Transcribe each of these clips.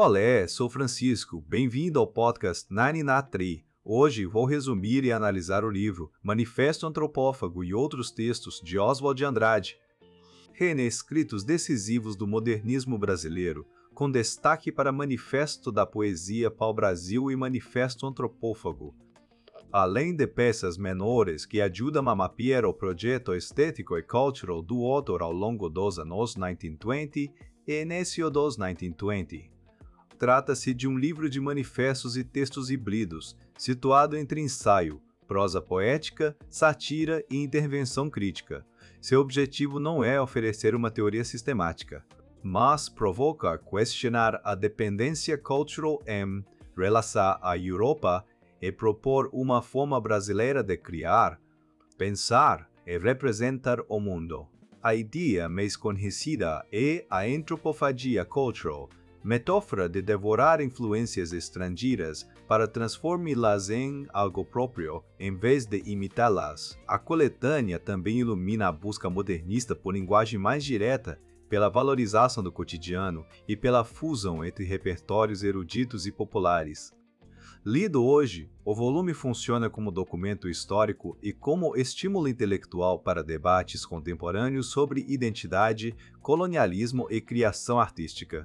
Olá, sou Francisco. Bem-vindo ao podcast 993. Hoje vou resumir e analisar o livro Manifesto Antropófago e Outros Textos de Oswald de Andrade, escritos decisivos do modernismo brasileiro, com destaque para Manifesto da Poesia Pau-Brasil e Manifesto Antropófago. Além de peças menores que ajudam a mapear o projeto estético e cultural do autor ao longo dos anos 1920 e início dos 1920. Trata-se de um livro de manifestos e textos híbridos, situado entre ensaio, prosa poética, sátira e intervenção crítica. Seu objetivo não é oferecer uma teoria sistemática, mas provocar questionar a dependência cultural em relação à Europa e propor uma forma brasileira de criar, pensar e representar o mundo. A ideia mais conhecida é a antropofagia cultural, metáfora de devorar influências estrangeiras para transformá-las em algo próprio, em vez de imitá-las. A coletânea também ilumina a busca modernista por linguagem mais direta, pela valorização do cotidiano e pela fusão entre repertórios eruditos e populares. Lido hoje, o volume funciona como documento histórico e como estímulo intelectual para debates contemporâneos sobre identidade, colonialismo e criação artística.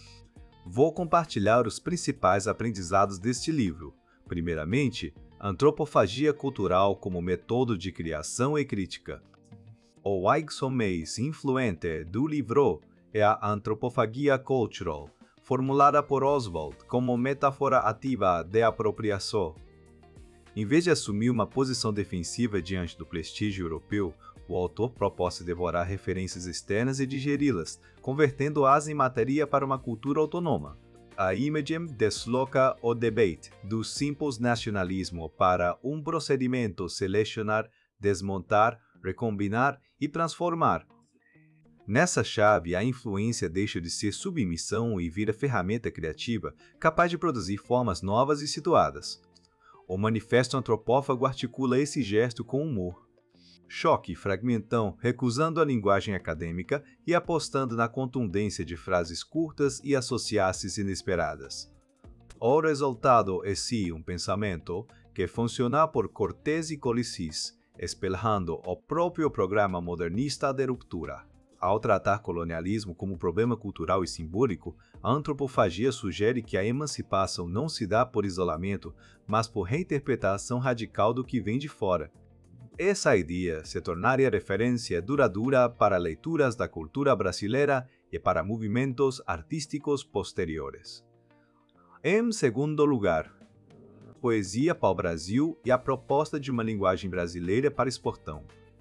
Vou compartilhar os principais aprendizados deste livro. Primeiramente, antropofagia cultural como método de criação e crítica. O eixo mais influente do livro é a antropofagia cultural, formulada por Oswald como metáfora ativa de apropriação. Em vez de assumir uma posição defensiva diante do prestígio europeu, o autor propôs devorar referências externas e digeri-las, convertendo-as em matéria para uma cultura autônoma. A imagem desloca o debate do simples nacionalismo para um procedimento selecionar, desmontar, recombinar e transformar. Nessa chave, a influência deixa de ser submissão e vira ferramenta criativa, capaz de produzir formas novas e situadas. O Manifesto Antropófago articula esse gesto com humor. Choque e fragmentão, recusando a linguagem acadêmica e apostando na contundência de frases curtas e associações inesperadas. O resultado é sim um pensamento que funciona por Cortés e Colissis, espelhando o próprio programa modernista de ruptura. Ao tratar colonialismo como problema cultural e simbólico, a antropofagia sugere que a emancipação não se dá por isolamento, mas por reinterpretação radical do que vem de fora. Essa ideia se tornaria referência duradoura para leituras da cultura brasileira e para movimentos artísticos posteriores. Em segundo lugar, poesia pau-brasil e a proposta de uma linguagem brasileira para exportão.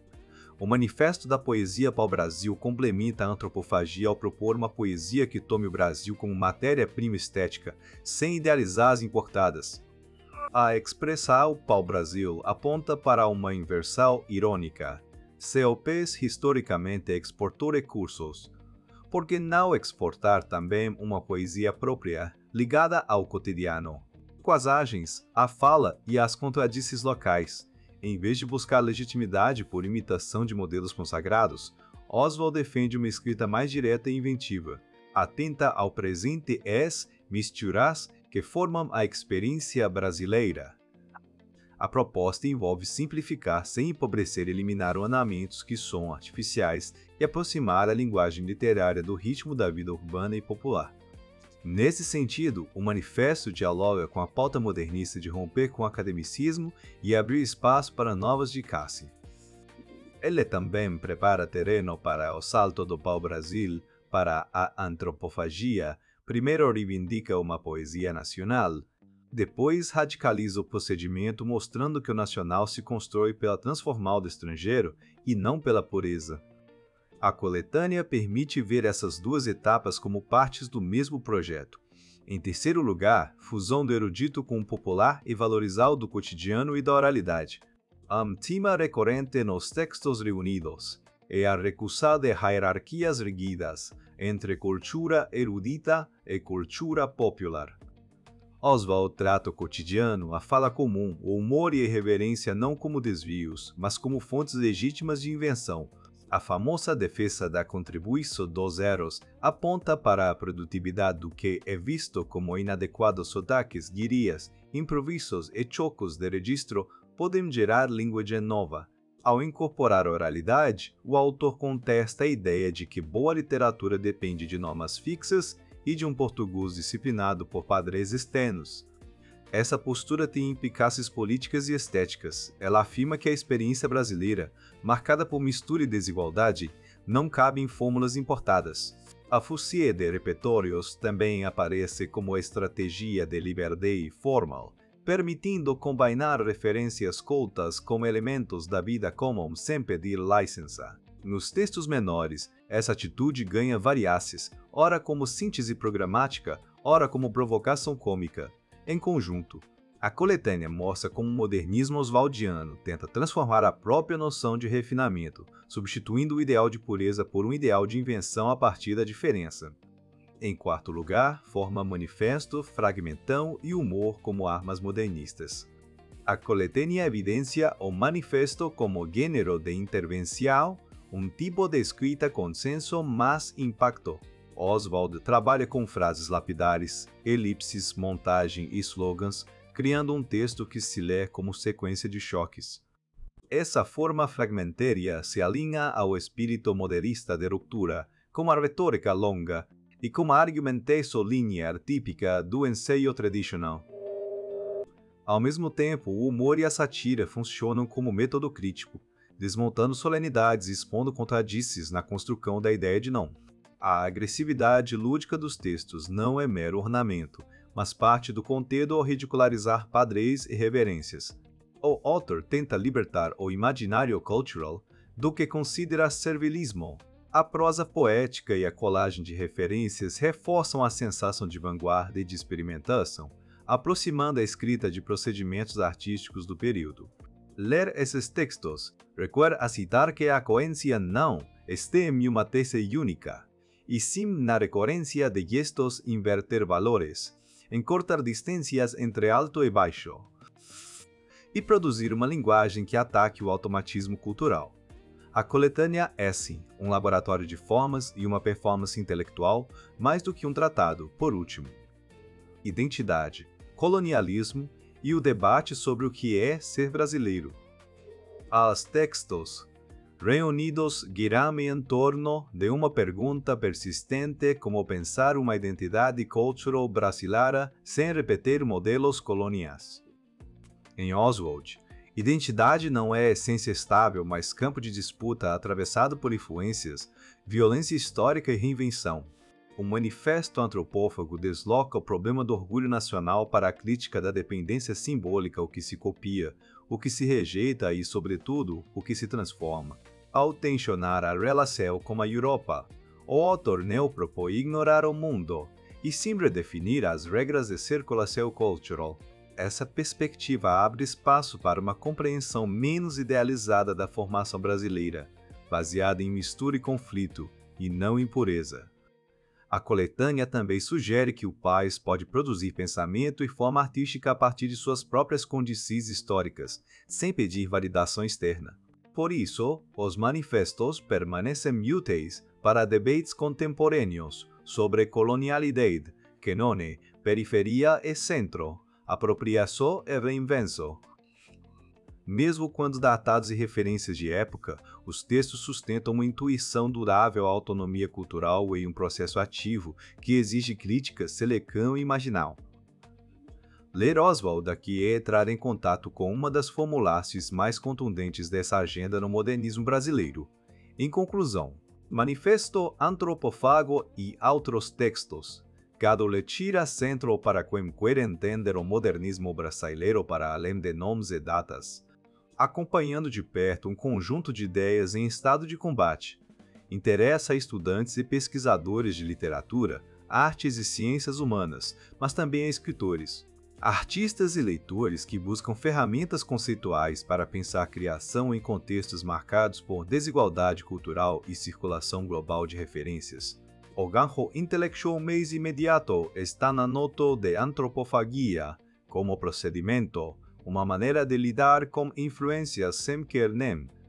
O Manifesto da Poesia Pau-Brasil complementa a antropofagia ao propor uma poesia que tome o Brasil como matéria-prima estética, sem idealizar as importadas. A expressão pau-brasil aponta para uma inversão irônica. Se o país historicamente exportou recursos, por que não exportar também uma poesia própria, ligada ao cotidiano? Com as agens, a fala e as contradições locais. Em vez de buscar legitimidade por imitação de modelos consagrados, Oswald defende uma escrita mais direta e inventiva, atenta ao presente es misturas que formam a experiência brasileira. A proposta envolve simplificar sem empobrecer e eliminar ornamentos que são artificiais e aproximar a linguagem literária do ritmo da vida urbana e popular. Nesse sentido, o manifesto dialoga com a pauta modernista de romper com o academicismo e abrir espaço para novas dicas. Ele também prepara terreno para o salto do pau-brasil para a antropofagia. Primeiro reivindica uma poesia nacional, depois radicaliza o procedimento mostrando que o nacional se constrói pela transformação do estrangeiro e não pela pureza. A coletânea permite ver essas duas etapas como partes do mesmo projeto. Em terceiro lugar, fusão do erudito com o popular e valorizar o do cotidiano e da oralidade. Tema recorrente nos textos reunidos é a recusa de hierarquias rígidas entre cultura erudita e cultura popular. Oswald trata o cotidiano, a fala comum, o humor e a irreverência não como desvios, mas como fontes legítimas de invenção. A famosa defesa da contribuição dos erros aponta para a produtividade do que é visto como inadequados sotaques, gírias, improvisos e chocos de registro podem gerar linguagem nova. Ao incorporar oralidade, o autor contesta a ideia de que boa literatura depende de normas fixas e de um português disciplinado por padrões externos. Essa postura tem implicações políticas e estéticas. Ela afirma que a experiência brasileira, marcada por mistura e desigualdade, não cabe em fórmulas importadas. A fusée de repertórios também aparece como estratégia de liberdade formal, permitindo combinar referências cultas com elementos da vida comum sem pedir licença. Nos textos menores, essa atitude ganha variácias, ora como síntese programática, ora como provocação cômica. Em conjunto, a coletânea mostra como o modernismo oswaldiano tenta transformar a própria noção de refinamento, substituindo o ideal de pureza por um ideal de invenção a partir da diferença. Em quarto lugar, forma manifesto, fragmentão e humor como armas modernistas. A coletânea evidencia o manifesto como gênero de intervenção, um tipo de escrita com senso mais impacto. Oswald trabalha com frases lapidares, elipses, montagem e slogans, criando um texto que se lê como sequência de choques. Essa forma fragmentária se alinha ao espírito modernista de ruptura, com a retórica longa e com a argumentação linear típica do ensaio tradicional. Ao mesmo tempo, o humor e a sátira funcionam como método crítico, desmontando solenidades e expondo contradições na construção da ideia de não. A agressividade lúdica dos textos não é mero ornamento, mas parte do conteúdo ao ridicularizar padrões e reverências. O autor tenta libertar o imaginário cultural do que considera servilismo. A prosa poética e a colagem de referências reforçam a sensação de vanguarda e de experimentação, aproximando a escrita de procedimentos artísticos do período. Ler esses textos requer aceitar que a coerência não está em uma tese única, e sim na recorrência de gestos inverter valores, encurtar distâncias entre alto e baixo, e produzir uma linguagem que ataque o automatismo cultural. A coletânea é, sim, um laboratório de formas e uma performance intelectual, mais do que um tratado, por último. Identidade, colonialismo e o debate sobre o que é ser brasileiro. Os textos reunidos giram em torno de uma pergunta persistente como pensar uma identidade cultural brasileira sem repetir modelos coloniais. Em Oswald, identidade não é essência estável, mas campo de disputa atravessado por influências, violência histórica e reinvenção. O manifesto antropófago desloca o problema do orgulho nacional para a crítica da dependência simbólica, o que se copia, o que se rejeita e, sobretudo, o que se transforma. Ao tensionar a relação com a Europa, o autor não propõe ignorar o mundo, e sim redefinir as regras de circulação cultural. Essa perspectiva abre espaço para uma compreensão menos idealizada da formação brasileira, baseada em mistura e conflito, e não em pureza. A coletânea também sugere que o país pode produzir pensamento e forma artística a partir de suas próprias condições históricas, sem pedir validação externa. Por isso, os manifestos permanecem úteis para debates contemporâneos sobre colonialidade, canone, periferia e centro, apropriação e reinvenção. Mesmo quando datados e referências de época, os textos sustentam uma intuição durável à autonomia cultural e um processo ativo que exige crítica, seleção e imaginal. Ler Oswald aqui é entrar em contato com uma das formulações mais contundentes dessa agenda no modernismo brasileiro. Em conclusão, Manifesto Antropófago e outros textos. Cada leitura centro para quem quer entender o modernismo brasileiro para além de nomes e datas, acompanhando de perto um conjunto de ideias em estado de combate. Interessa a estudantes e pesquisadores de literatura, artes e ciências humanas, mas também a escritores, artistas e leitores que buscam ferramentas conceituais para pensar a criação em contextos marcados por desigualdade cultural e circulação global de referências. O ganho intelectual mais imediato está na nota de antropofagia como procedimento, uma maneira de lidar com influências sem querer nem,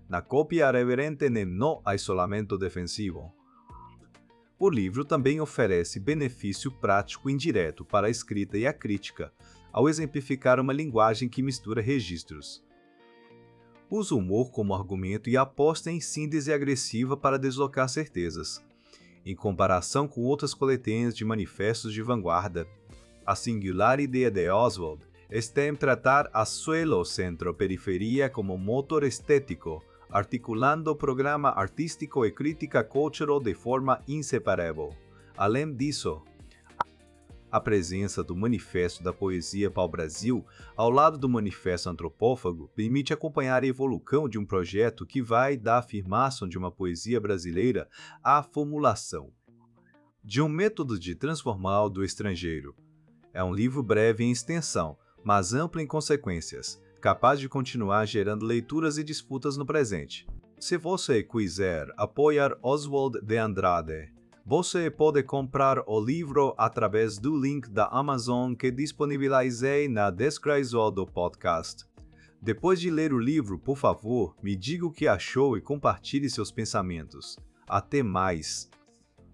na cópia reverente e no isolamento defensivo. O livro também oferece benefício prático indireto para a escrita e a crítica, ao exemplificar uma linguagem que mistura registros. Usa o humor como argumento e aposta em síntese agressiva para deslocar certezas. Em comparação com outras coletâneas de manifestos de vanguarda, a singular ideia de Oswald está em tratar a suelo centro-periferia como motor estético, articulando programa artístico e crítica cultural de forma inseparável. Além disso, a presença do Manifesto da Poesia Pau-Brasil ao lado do Manifesto Antropófago permite acompanhar a evolução de um projeto que vai da afirmação de uma poesia brasileira à formulação de um método de transformar do estrangeiro. É um livro breve em extensão, mas amplo em consequências, capaz de continuar gerando leituras e disputas no presente. Se você quiser apoiar Oswald de Andrade, você pode comprar o livro através do link da Amazon que disponibilizei na descrição do podcast. Depois de ler o livro, por favor, me diga o que achou e compartilhe seus pensamentos. Até mais!